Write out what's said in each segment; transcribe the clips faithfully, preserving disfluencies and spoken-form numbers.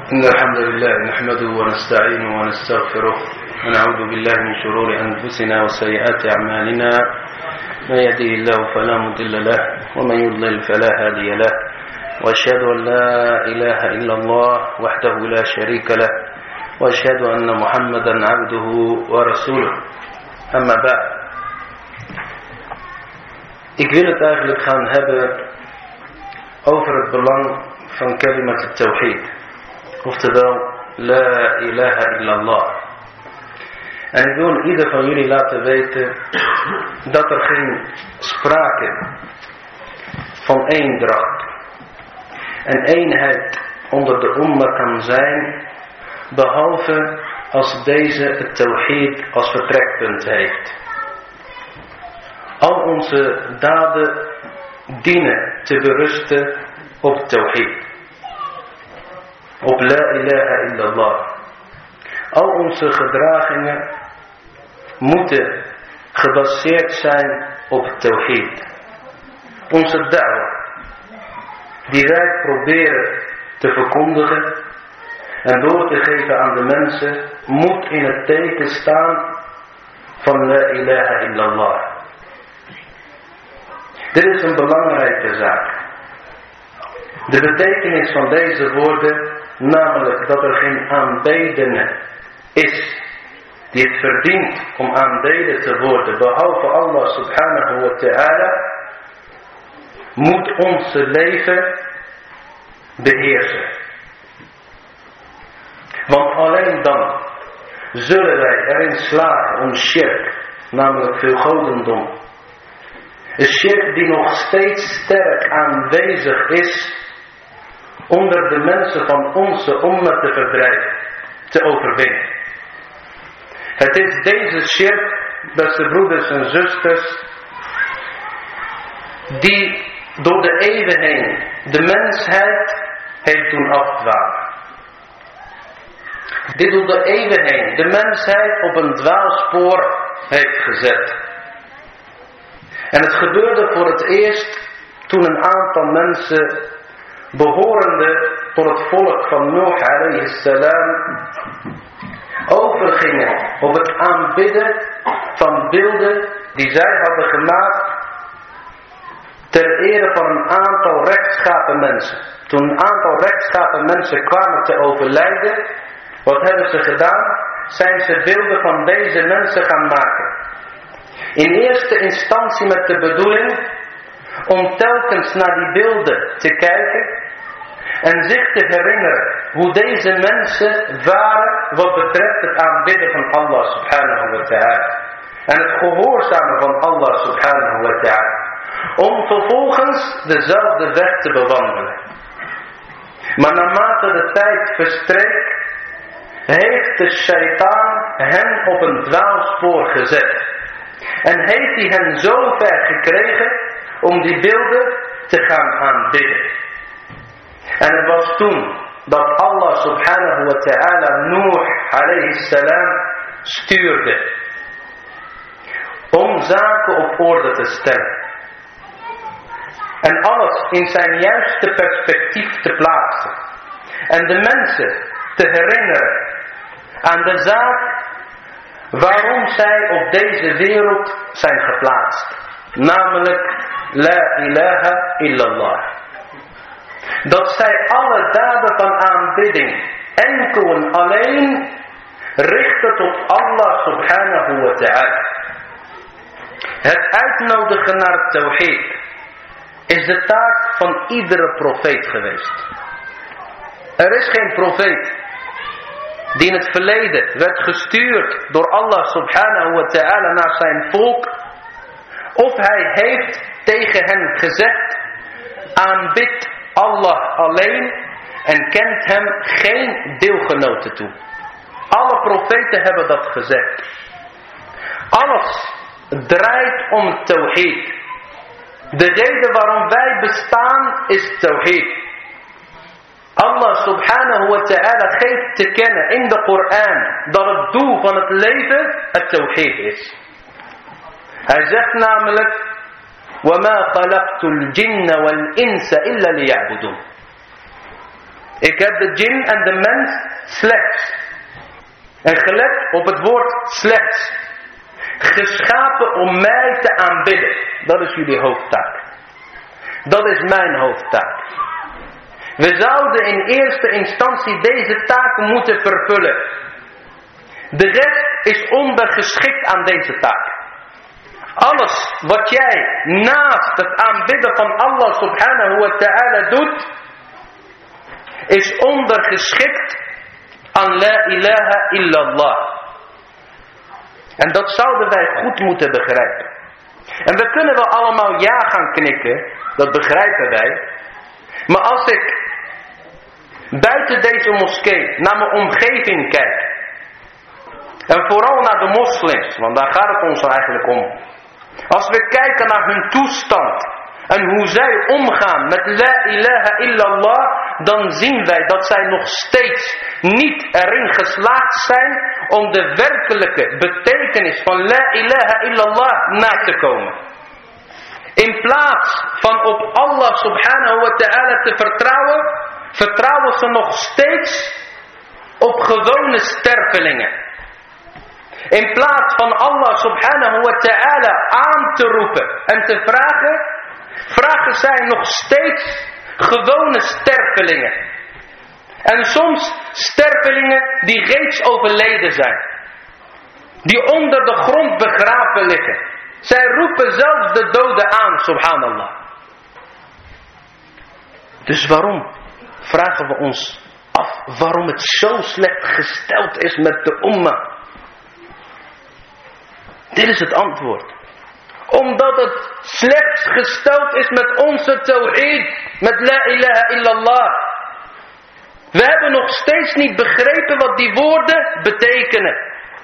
إن الحمد لله نحمده ونستعينه ونستغفره ونعوذ بالله من شرور أنفسنا وسيئات أعمالنا من يهده الله فلا مضل له ومن يضلل فلا هادي له وأشهد أن لا إله إلا الله وحده لا شريك له وأشهد أن محمدا عبده ورسوله أما بعد. Ik wil het eigenlijk gaan hebben over het belang van kalimat al-tawhid. Oftewel, la ilaha illallah. En ik wil ieder van jullie laten weten dat er geen sprake van eendracht en eenheid onder de umma kan zijn, behalve als deze het tawhid als vertrekpunt heeft. Al onze daden dienen te berusten op tawhid. Op la ilaha illallah. Al onze gedragingen moeten gebaseerd zijn op tawhid. Onze da'wa, die wij proberen te verkondigen en door te geven aan de mensen, moet in het teken staan van la ilaha illallah. Dit is een belangrijke zaak. De betekenis van deze woorden, namelijk dat er geen aanbedene is die het verdient om aanbeden te worden, behalve Allah subhanahu wa ta'ala, moet onze leven beheersen. Want alleen dan zullen wij erin slagen om shirk, namelijk veel godendom, een shirk die nog steeds sterk aanwezig is, onder de mensen van onze umma te verdrijven, te overwinnen. Het is deze shirk, beste broeders en zusters, die door de eeuwen heen de mensheid heeft doen afdwalen. Die door de eeuwen heen de mensheid op een dwaalspoor heeft gezet. En het gebeurde voor het eerst toen een aantal mensen behorende tot het volk van Nuh alayhi salam overgingen op het aanbidden van beelden die zij hadden gemaakt ter ere van een aantal rechtschapen mensen. Toen een aantal rechtschapen mensen kwamen te overlijden, wat hebben ze gedaan? Zijn ze beelden van deze mensen gaan maken. In eerste instantie met de bedoeling om telkens naar die beelden te kijken en zich te herinneren hoe deze mensen waren wat betreft het aanbidden van Allah subhanahu wa ta'ala. En het gehoorzamen van Allah subhanahu wa ta'ala. Om vervolgens dezelfde weg te bewandelen. Maar naarmate de tijd verstreek, heeft de shaitaan hen op een dwaalspoor gezet. En heeft hij hen zo ver gekregen om die beelden te gaan aanbidden. En het was toen dat Allah subhanahu wa ta'ala Nuh alayhi salam stuurde om zaken op orde te stellen. En alles in zijn juiste perspectief te plaatsen. En de mensen te herinneren aan de zaak waarom zij op deze wereld zijn geplaatst. Namelijk la ilaha illallah. Dat zij alle daden van aanbidding enkel en alleen richten tot Allah subhanahu wa ta'ala. Het uitnodigen naar het tawhid is de taak van iedere profeet geweest. Er is geen profeet die in het verleden werd gestuurd door Allah subhanahu wa ta'ala naar zijn volk, of hij heeft tegen hen gezegd: aanbid Allah alleen en kent hem geen deelgenoten toe. Alle profeten hebben dat gezegd. Alles draait om tawhid. De reden waarom wij bestaan is tawhid. Allah subhanahu wa ta'ala geeft te kennen in de Koran dat het doel van het leven het tawhid is. Hij zegt namelijk: وَمَا خَلَقْتُ الْجِنَّ وَالْإِنسَ إِلَّا لِيَعْبُدُونَ. Ik heb de djinn en de mens slechts. En gelet op het woord slechts. Geschapen om mij te aanbidden. Dat is jullie hoofdtaak. Dat is mijn hoofdtaak. We zouden in eerste instantie deze taak moeten vervullen. De rest is ondergeschikt aan deze taak. Alles wat jij naast het aanbidden van Allah subhanahu wa ta'ala doet, is ondergeschikt aan la ilaha illallah. En dat zouden wij goed moeten begrijpen. En we kunnen wel allemaal ja gaan knikken, dat begrijpen wij. Maar als ik buiten deze moskee naar mijn omgeving kijk, en vooral naar de moslims, want daar gaat het ons eigenlijk om. Als we kijken naar hun toestand en hoe zij omgaan met la ilaha illallah, dan zien wij dat zij nog steeds niet erin geslaagd zijn om de werkelijke betekenis van la ilaha illallah na te komen. In plaats van op Allah subhanahu wa ta'ala te vertrouwen, vertrouwen ze nog steeds op gewone stervelingen. In plaats van Allah subhanahu wa ta'ala aan te roepen en te vragen, vragen zij nog steeds gewone stervelingen. En soms stervelingen die reeds overleden zijn. Die onder de grond begraven liggen. Zij roepen zelfs de doden aan, subhanallah. Dus waarom vragen we ons af waarom het zo slecht gesteld is met de umma? Dit is het antwoord. Omdat het slecht gesteld is met onze tawhid, met la ilaha illallah. We hebben nog steeds niet begrepen wat die woorden betekenen.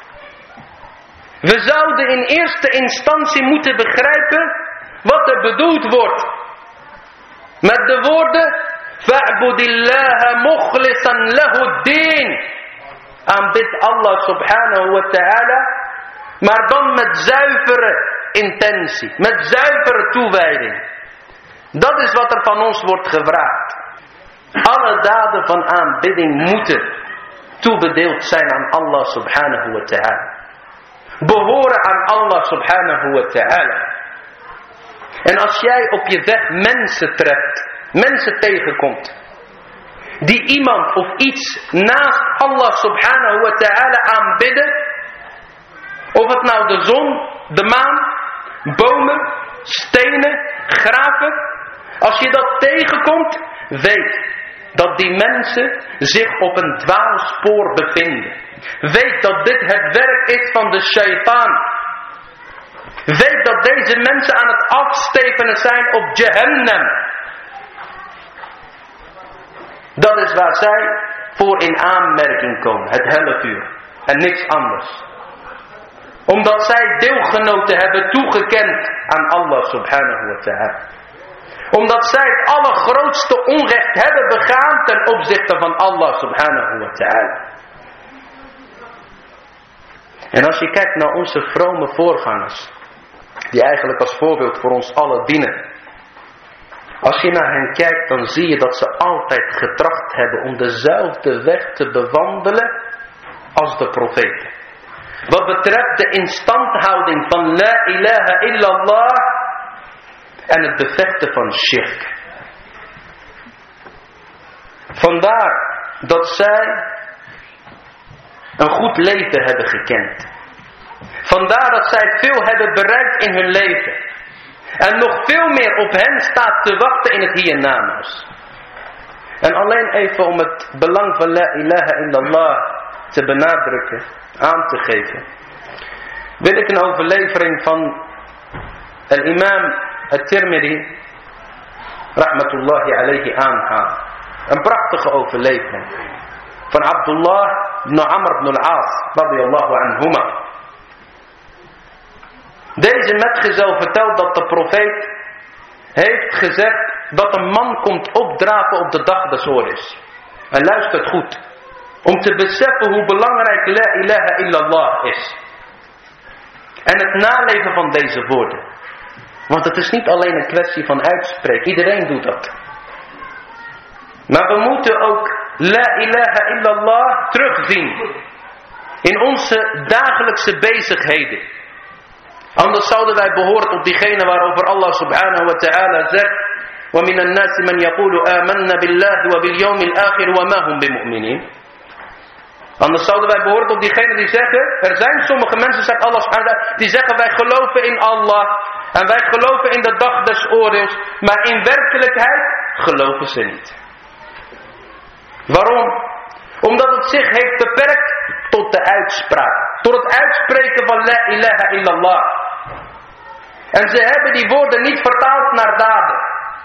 We zouden in eerste instantie moeten begrijpen wat er bedoeld wordt. Met de woorden, fa'budillaha mukhlisan lahu din. Aanbid Allah subhanahu wa ta'ala, maar dan met zuivere intentie, met zuivere toewijding. Dat is wat er van ons wordt gevraagd. Alle daden van aanbidding moeten toebedeeld zijn aan Allah subhanahu wa ta'ala. Behoren aan Allah subhanahu wa ta'ala. En als jij op je weg mensen treft, mensen tegenkomt, die iemand of iets naast Allah subhanahu wa ta'ala aanbidden, of het nou de zon, de maan, bomen, stenen, graven, als je dat tegenkomt, weet dat die mensen zich op een dwaalspoor bevinden. Weet dat dit het werk is van de shaitaan. Weet dat deze mensen aan het afstevenen zijn op Jahannam. Dat is waar zij voor in aanmerking komen, het hellevuur. En niks anders. Omdat zij deelgenoten hebben toegekend aan Allah subhanahu wa ta'ala. Omdat zij het allergrootste onrecht hebben begaan ten opzichte van Allah subhanahu wa ta'ala. En als je kijkt naar onze vrome voorgangers, die eigenlijk als voorbeeld voor ons allen dienen. Als je naar hen kijkt, dan zie je dat ze altijd getracht hebben om dezelfde weg te bewandelen als de profeten. Wat betreft de instandhouding van la ilaha illallah en het bevechten van shirk. Vandaar dat zij een goed leven hebben gekend. Vandaar dat zij veel hebben bereikt in hun leven. En nog veel meer op hen staat te wachten in het hiernamaals. En alleen even om het belang van la ilaha illallah te benadrukken, aan te geven, wil ik een overlevering van al-imam al-Tirmidhi rahmatullahi alayhi aanhalen. Een prachtige overlevering van Abdullah ibn Amr ibn al-As radiyallahu anhuma. Deze metgezel vertelt dat de profeet heeft gezegd dat een man komt opdraven op de dag des oordeels. En luistert goed, om te beseffen hoe belangrijk la ilaha illallah is. En het naleven van deze woorden. Want het is niet alleen een kwestie van uitspreken, iedereen doet dat. Maar we moeten ook La ilaha illallah terugzien in onze dagelijkse bezigheden. Anders zouden wij behoren tot diegene waarover Allah subhanahu wa ta'ala zegt: وَمِنَ النَّاسِ مَنْ يَقُولُ آمَنَّا بِاللَّهِ وَبِالْيَوْمِ الْآخِرِ وَمَا هُمْ بِمُؤْمِنِينَ. Anders zouden wij behoren tot diegenen die zeggen, er zijn sommige mensen, zegt Allah subhanahu wa ta'ala, die zeggen wij geloven in Allah en wij geloven in de dag des oordeels, maar in werkelijkheid geloven ze niet. Waarom? Omdat het zich heeft beperkt tot de uitspraak, tot het uitspreken van la ilaha illallah. En ze hebben die woorden niet vertaald naar daden.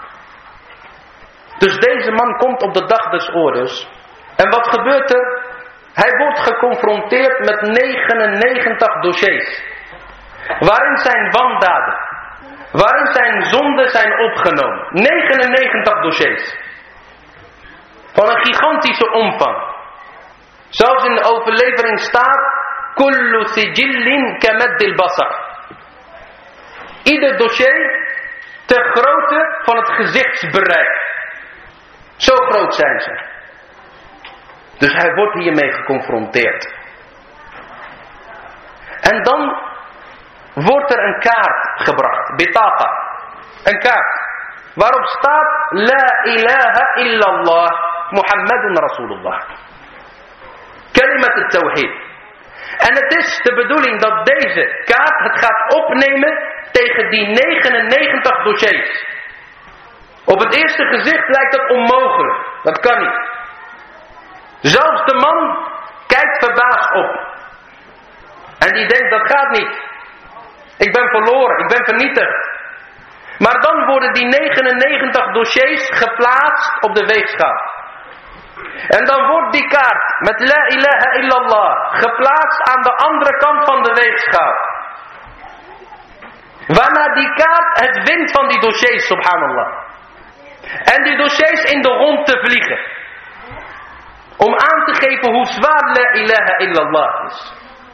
Dus deze man komt op de dag des oordeels. En wat gebeurt er? Hij wordt geconfronteerd met negenennegentig dossiers. Waarin zijn wandaden, waarin zijn zonden zijn opgenomen. negenennegentig dossiers. Van een gigantische omvang. Zelfs in de overlevering staat: Kullu sijillin kamaddil basar. Ieder dossier ter grootte van het gezichtsbereik. Zo groot zijn ze. Dus hij wordt hiermee geconfronteerd. En dan wordt er een kaart gebracht. Bitaka. Een kaart. Waarop staat: La ilaha illallah. Muhammadun Rasulullah. Kalimat al-Tawhid. En het is de bedoeling dat deze kaart het gaat opnemen tegen die negenennegentig dossiers. Op het eerste gezicht lijkt dat onmogelijk. Dat kan niet. Zelfs de man kijkt verbaasd op. En die denkt, dat gaat niet. Ik ben verloren, ik ben vernietigd. Maar dan worden die negenennegentig dossiers geplaatst op de weegschaal. En dan wordt die kaart met la ilaha illallah geplaatst aan de andere kant van de weegschaal. Waarna die kaart het wint van die dossiers, subhanallah. En die dossiers in de rond te vliegen. Om aan te geven hoe zwaar la ilaha illallah is.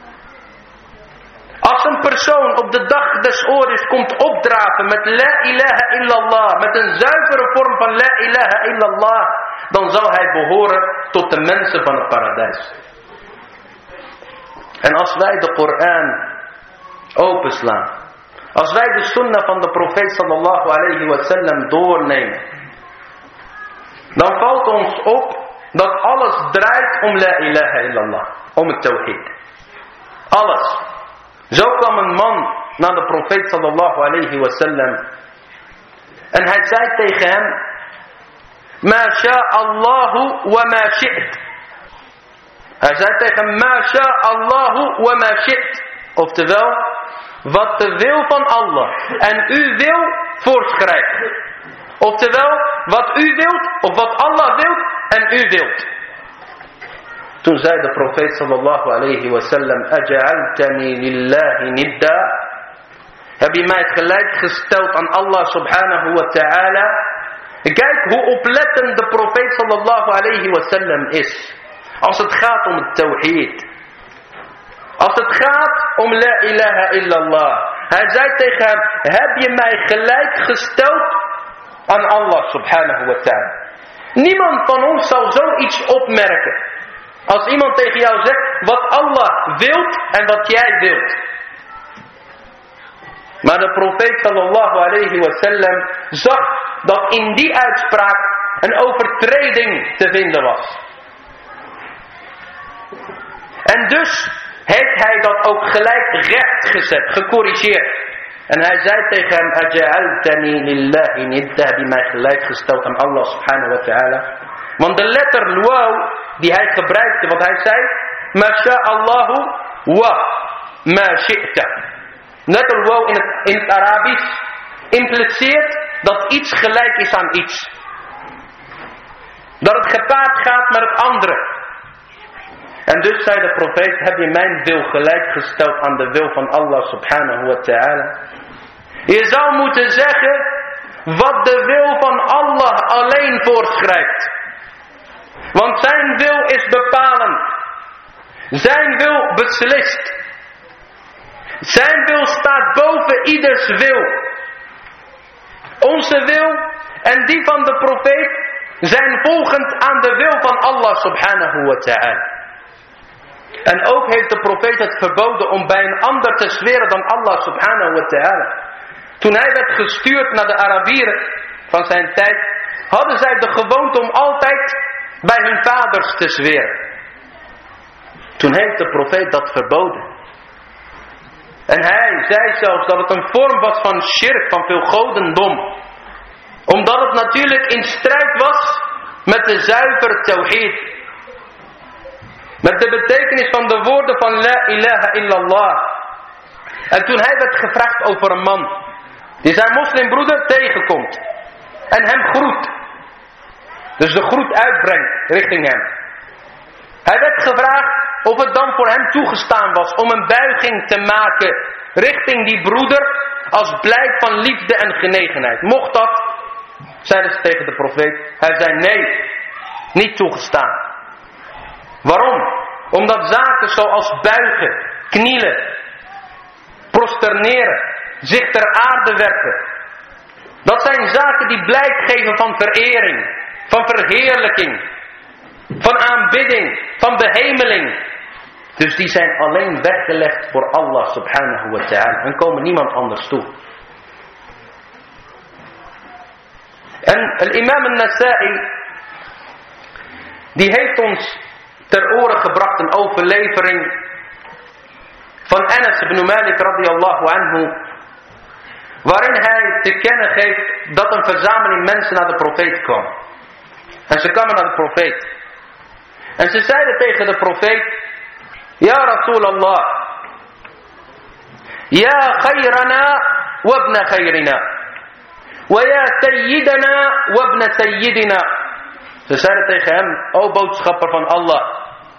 Als een persoon op de dag des oordeels komt opdraven met la ilaha illallah, met een zuivere vorm van la ilaha illallah, dan zal hij behoren tot de mensen van het paradijs. En als wij de Koran openslaan, als wij de sunnah van de profeet sallallahu alayhi wa sallam doornemen, dan valt ons op dat alles draait om la ilaha illallah, om het tawhid. Alles. Zo kwam een man naar de profeet sallallahu alayhi wa sallam en hij zei tegen hem: Ma sha'allahu wa ma shi't. Hij zei tegen hem: Ma sha'allahu wa ma shi't. Oftewel, wat de wil van Allah en u wil voorschrijft. Oftewel, wat u wilt of wat Allah wilt en u wilt. Toen zei de profeet sallallahu alayhi wa sallam: Aja'altani lillahi nidda. Heb je mij het gelijk gesteld aan Allah subhanahu wa ta'ala? Kijk hoe oplettend de profeet sallallahu alayhi wa sallam is. Als het gaat om het tawhid. Als het gaat om la ilaha illallah. Hij zei tegen hem: heb je mij gelijk gesteld aan Allah subhanahu wa ta'ala? Niemand van ons zal zoiets opmerken. Als iemand tegen jou zegt wat Allah wilt en wat jij wilt. Maar de profeet sallallahu alayhi wa sallam zag dat in die uitspraak een overtreding te vinden was. En dus heeft hij dat ook gelijk rechtgezet, gecorrigeerd. En hij zei tegen hem: Aja'altani lillahi nidda, heb je mij gelijk gesteld aan Allah subhanahu wa ta'ala. Want de letter waw die hij gebruikte, wat hij zei: Ma sha'allahu wa ma shi'ta. Letter waw in het, in het Arabisch impliceert dat iets gelijk is aan iets. Dat het gepaard gaat met het andere. En dus zei de profeet: heb je mijn wil gelijk gesteld aan de wil van Allah subhanahu wa ta'ala? Je zou moeten zeggen wat de wil van Allah alleen voorschrijft. Want zijn wil is bepalend. Zijn wil beslist. Zijn wil staat boven ieders wil. Onze wil en die van de profeet zijn volgend aan de wil van Allah subhanahu wa ta'ala. En ook heeft de profeet het verboden om bij een ander te zweren dan Allah subhanahu wa ta'ala. Toen hij werd gestuurd naar de Arabieren van zijn tijd, hadden zij de gewoonte om altijd bij hun vaders te zweren. Toen heeft de profeet dat verboden. En hij zei zelfs dat het een vorm was van shirk, van veel godendom. Omdat het natuurlijk in strijd was met de zuivere tawhid. Met de betekenis van de woorden van La ilaha illallah. En toen hij werd gevraagd over een man die zijn moslimbroeder tegenkomt en hem groet. Dus de groet uitbrengt richting hem. Hij werd gevraagd of het dan voor hem toegestaan was om een buiging te maken richting die broeder als blijk van liefde en genegenheid. Mocht dat? Zeiden ze tegen de profeet. Hij zei nee, niet toegestaan. Waarom? Omdat zaken zoals buigen, knielen, prosterneren, zich ter aarde werpen. Dat zijn zaken die blijk geven van verering, van verheerlijking, van aanbidding, van behemeling. Dus die zijn alleen weggelegd voor Allah subhanahu wa ta'ala en komen niemand anders toe. En al-imam al-Nasa'i, die heeft ons ter oren gebracht een overlevering van Anas ibn Malik radiyallahu anhu, waarin hij te kennen geeft dat een verzameling mensen naar de profeet kwam. En ze kwamen naar de profeet. En ze zeiden tegen de profeet: Ja Rasulallah, Ja khayrana wabna khayrina, wa ya sayyidana wabna sayyidina. Ze zeiden tegen hem: O boodschapper van Allah,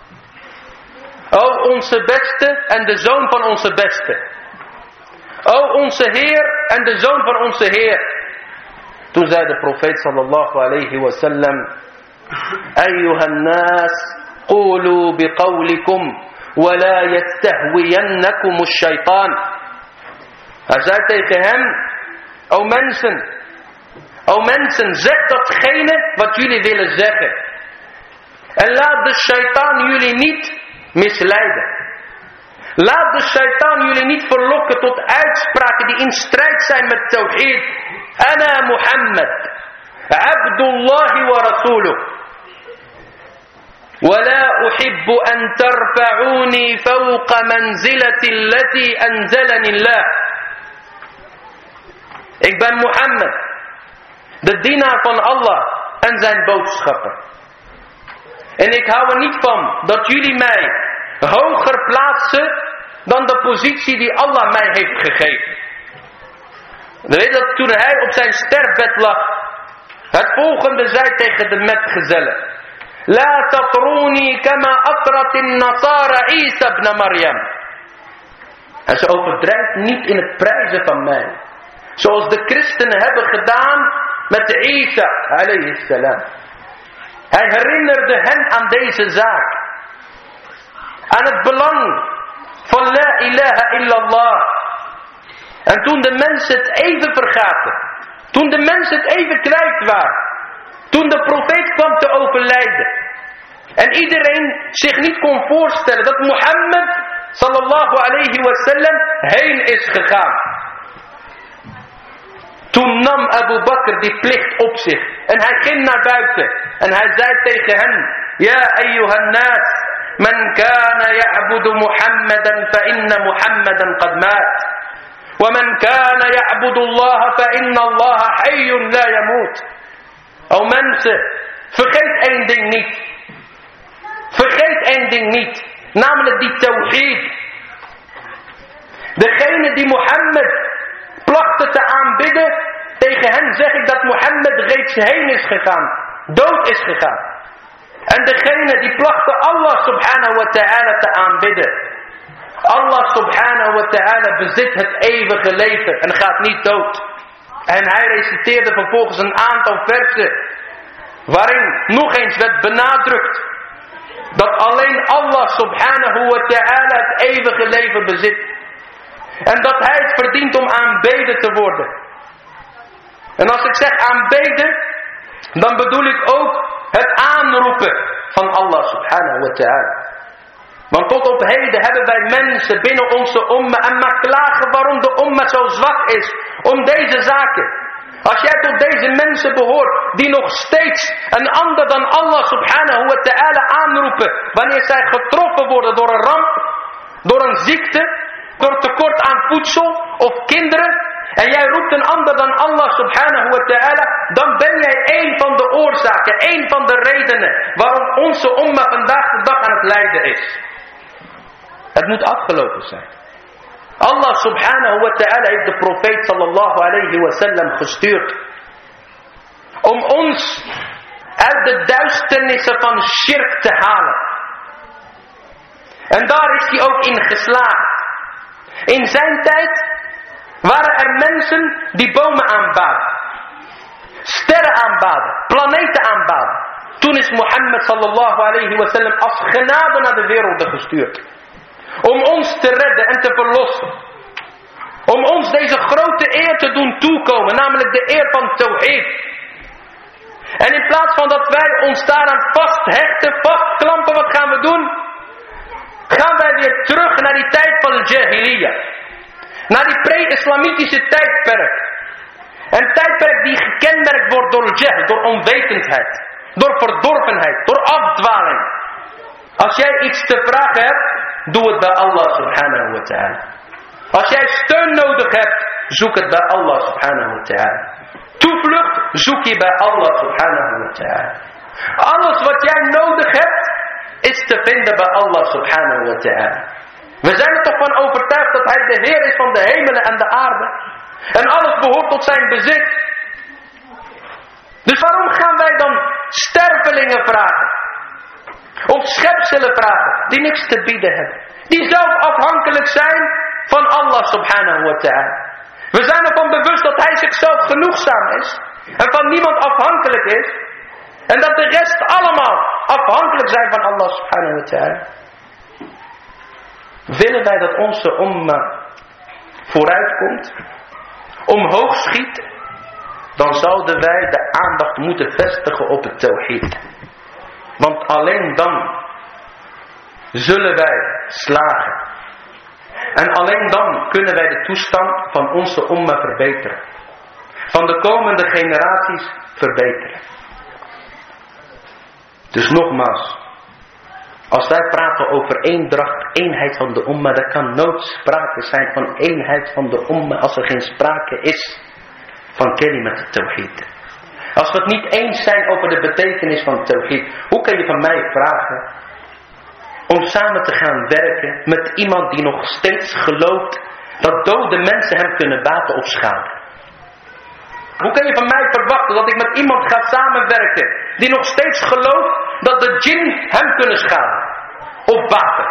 O onze beste en de zoon van onze beste, O onze Heer en de zoon van onze Heer. Toen zei de profeet sallallahu alayhi wa sallam: Ayyuhan nas, qulu biqawlikum, wa la yastahwiyannakum ash-shaytan. Hij zei tegen hem: O mensen, O mensen, zeg datgene wat jullie willen zeggen. En laat de shaitaan jullie niet misleiden. Laat de shaitaan jullie niet verlokken tot uitspraken die in strijd zijn met tawhid. Ana Muhammad, Abdullahi wa Rasuluh. ولا أحب أن ترفعوني فوق منزلة التي أنزلني الله. Ik ben Mohammed, de dienaar van Allah en zijn boodschapper. En ik hou er niet van dat jullie mij hoger plaatsen dan de positie die Allah mij heeft gegeven. We weten dat toen hij op zijn sterfbed lag, het volgende zei tegen de metgezellen: La tatruni kama atratin nasara Isa ibn Maryam. En ze overdrijft niet in het prijzen van mij, zoals de christenen hebben gedaan met Isa alayhi salam. Hij herinnerde hen aan deze zaak, aan het belang van La ilaha illallah. En toen de mensen het even vergaten, toen de mensen het even kwijt waren, toen de profeet kwam te overlijden en iedereen zich niet kon voorstellen dat Mohammed sallallahu alayhi wa sallam heen is gegaan, toen nam Abu Bakr die plicht op zich en hij ging naar buiten en hij zei tegen hen: Ja ayyuhan nas, man kana ya'budu Muhammadan fa inna Muhammadan qad maat. Wa man kana ya'budu Allah fa inna Allah hayyun la yamut. O mensen, vergeet één ding niet. Vergeet één ding niet, namelijk die tawhid. Degene die Mohammed plachten te aanbidden, tegen hen zeg ik dat Mohammed reeds heen is gegaan, dood is gegaan. En degene die plachten Allah subhanahu wa ta'ala te aanbidden, Allah subhanahu wa ta'ala bezit het eeuwige leven en gaat niet dood. En hij reciteerde vervolgens een aantal versen waarin nog eens werd benadrukt dat alleen Allah subhanahu wa ta'ala het eeuwige leven bezit. En dat hij het verdient om aanbeden te worden. En als ik zeg aanbeden, dan bedoel ik ook het aanroepen van Allah subhanahu wa ta'ala. Want tot op heden hebben wij mensen binnen onze umma en maar klagen waarom de umma zo zwak is om deze zaken. Als jij tot deze mensen behoort die nog steeds een ander dan Allah subhanahu wa ta'ala aanroepen wanneer zij getroffen worden door een ramp, door een ziekte, door tekort aan voedsel of kinderen, en jij roept een ander dan Allah subhanahu wa ta'ala, dan ben jij één van de oorzaken, één van de redenen waarom onze umma vandaag de dag aan het lijden is. Het moet afgelopen zijn. Allah subhanahu wa ta'ala heeft de profeet sallallahu alayhi wa sallam gestuurd om ons uit de duisternissen van shirk te halen. En daar is hij ook in geslaagd. In zijn tijd waren er mensen die bomen aanbaden, sterren aanbaden, planeten aanbaden. Toen is Mohammed sallallahu alayhi wa sallam als genade naar de wereld gestuurd. Om ons te redden en te verlossen. Om ons deze grote eer te doen toekomen. Namelijk de eer van Tawhid. En in plaats van dat wij ons daaraan vasthechten, vastklampen, wat gaan we doen? Gaan wij weer terug naar die tijd van de Jahiliyyah. Naar die pre-islamitische tijdperk. Een tijdperk die gekenmerkt wordt door jahl, door onwetendheid. Door verdorvenheid, door afdwaling. Als jij iets te vragen hebt, doe het bij Allah subhanahu wa ta'ala. Als jij steun nodig hebt, zoek het bij Allah subhanahu wa ta'ala. Toevlucht zoek je bij Allah subhanahu wa ta'ala. Alles wat jij nodig hebt, is te vinden bij Allah subhanahu wa ta'ala. We zijn er toch van overtuigd dat hij de Heer is van de hemelen en de aarde. En alles behoort tot zijn bezit. Dus waarom gaan wij dan stervelingen vragen? Of schepselen vragen die niks te bieden hebben. Die zelf afhankelijk zijn van Allah subhanahu wa ta'ala. We zijn ervan bewust dat hij zichzelf genoegzaam is. En van niemand afhankelijk is. En dat de rest allemaal afhankelijk zijn van Allah subhanahu wa ta'ala. Willen wij dat onze umma vooruitkomt, omhoog schiet, dan zouden wij de aandacht moeten vestigen op het tawhid. Want alleen dan zullen wij slagen. En alleen dan kunnen wij de toestand van onze umma verbeteren. Van de komende generaties verbeteren. Dus nogmaals. Als wij praten over eendracht, eenheid van de umma, er kan nooit sprake zijn van eenheid van de umma als er geen sprake is van kalimat tawhid. Als we het niet eens zijn over de betekenis van tawhid, hoe kan je van mij vragen om samen te gaan werken met iemand die nog steeds gelooft dat dode mensen hem kunnen baten of schaden? Hoe kan je van mij verwachten dat ik met iemand ga samenwerken die nog steeds gelooft dat de djinn hem kunnen schaden of baten?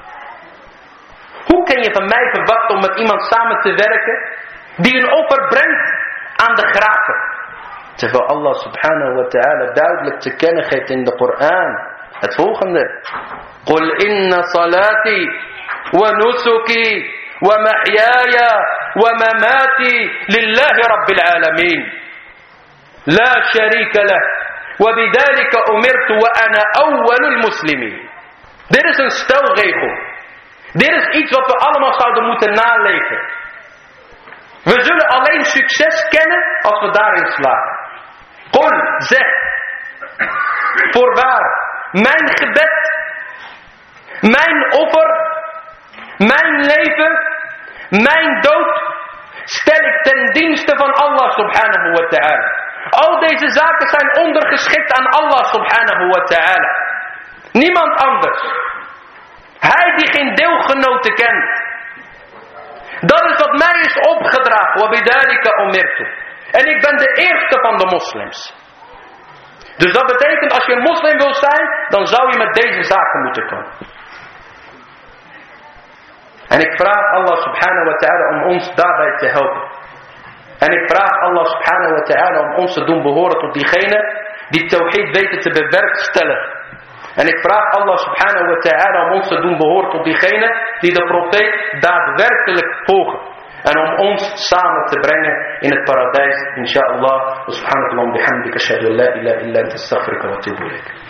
Hoe kan je van mij verwachten om met iemand samen te werken die een offer brengt aan de graven? Terwijl Allah subhanahu wa ta'ala duidelijk te kennen geeft in de Koran het volgende. Qul inna salati wa nusuki wa mahyaya wa mamati lillahi rabbil alamin. La sharika lah. Wa bidalika umirtu wa ana awwalul muslimin. Dit is een stelregel. Dit is iets wat we allemaal zouden moeten naleven. We zullen alleen succes kennen als we daarin slagen. Qul, zeg. Voorwaar, mijn gebed, mijn offer, mijn leven, mijn dood, stel ik ten dienste van Allah subhanahu wa ta'ala. Al deze zaken zijn ondergeschikt aan Allah subhanahu wa ta'ala. Niemand anders. Hij die geen deelgenoten kent. Dat is wat mij is opgedragen. Wabidalika umirtu. En ik ben de eerste van de moslims. Dus dat betekent als je een moslim wil zijn, dan zou je met deze zaken moeten komen. En ik vraag Allah subhanahu wa ta'ala om ons daarbij te helpen. En ik vraag Allah subhanahu wa ta'ala om ons te doen behoren tot diegenen die tawhid weten te bewerkstelligen. En ik vraag Allah subhanahu wa ta'ala om ons te doen behoren tot diegenen die de profeet daadwerkelijk volgen. En om ons samen te brengen in het paradijs, inshallah. Subhanakallah bihamdika ashhadu an la ilaha illa anta astaghfiruka wa atubu ilaik.